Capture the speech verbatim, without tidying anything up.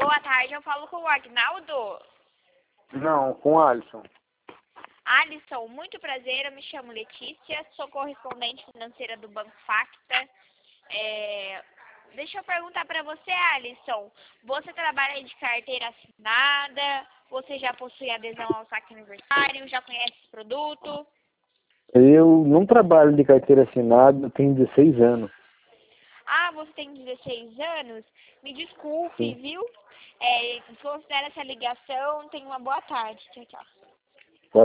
Boa tarde, eu falo com o Agnaldo. Não, com o Alisson. Alisson, muito prazer, eu me chamo Letícia, sou correspondente financeira do Banco Facta. É... Deixa eu perguntar para você, Alisson, você trabalha de carteira assinada, você já possui adesão ao saque aniversário, já conhece esse produto? Eu não trabalho de carteira assinada, eu tenho dezesseis anos. Ah, você tem dezesseis anos? Me desculpe, Sim. viu? É, considera essa ligação, tenha uma boa tarde. Tchau, tchau.